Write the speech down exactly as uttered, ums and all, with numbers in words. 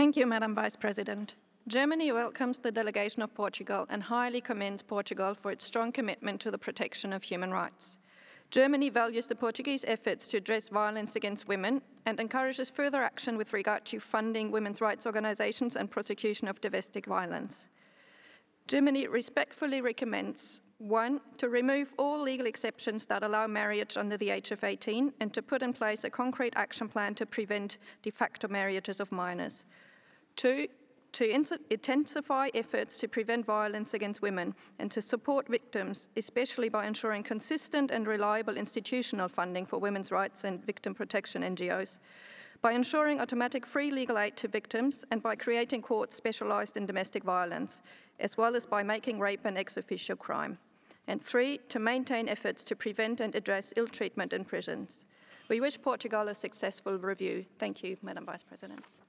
Thank you, Madam Vice President. Germany welcomes the delegation of Portugal and highly commends Portugal for its strong commitment to the protection of human rights. Germany values the Portuguese efforts to address violence against women and encourages further action with regard to funding women's rights organizations and prosecution of domestic violence. Germany respectfully recommends, one, to remove all legal exceptions that allow marriage under the age of eighteen and to put in place a concrete action plan to prevent de facto marriages of minors. Two, to intensify efforts to prevent violence against women and to support victims, especially by ensuring consistent and reliable institutional funding for women's rights and victim protection N G Os, by ensuring automatic free legal aid to victims and by creating courts specialized in domestic violence, as well as by making rape an ex officio crime. And three, to maintain efforts to prevent and address ill treatment in prisons. We wish Portugal a successful review. Thank you, Madam Vice President.